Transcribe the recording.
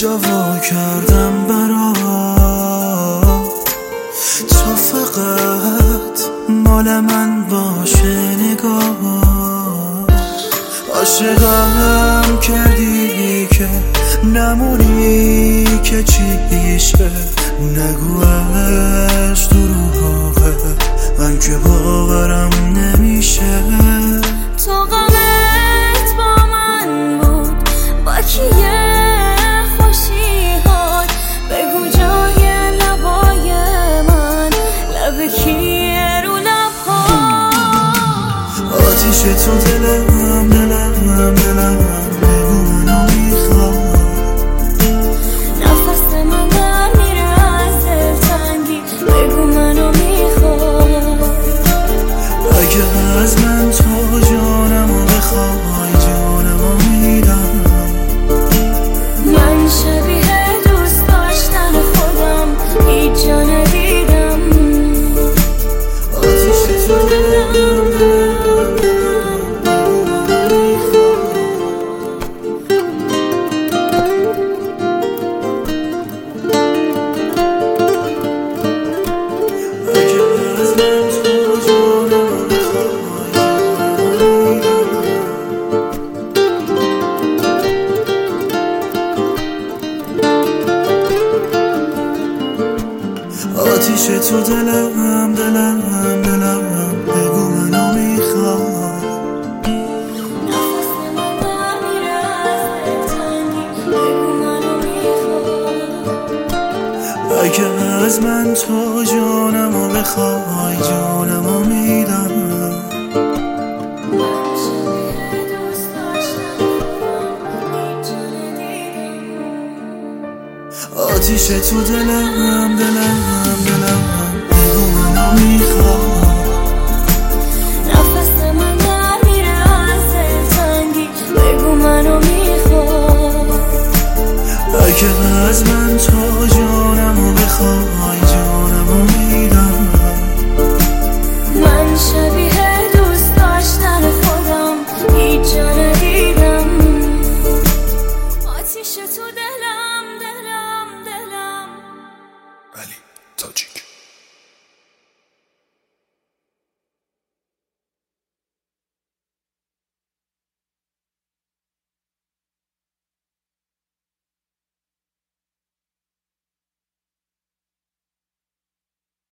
جا وا کردم برات، تو فقط مال من باشه نگاه. عاشقم کردی که نمونی که چیشه، نگوش دروغه من که باورم نمیشه. تو غمت با من بود با کیه خوشیات، بگو جای لبای من لب کیه رو لبها. آتیش تو دلم دلم دلم بگو منو میخواد. نفس من در میره از دلتنگی بگو منو میخواد. اگه از من تو جانمو بخوای جانمو میدم. من شبیه دوست داشتن خودم هیچ جا ندیدم. آتیش تو دلم آتیش تو دلم دلم دلم بگو منو میخواد. نفس من در میره از دلتنگی بگو منو میخواد. اگه از من تو جانمو بخوای جانمو میدم. من شبیه دوست داشتن خودم هیچ جا ندیدم. آتیش تو دلم دلم دلم بگو منو میخواد.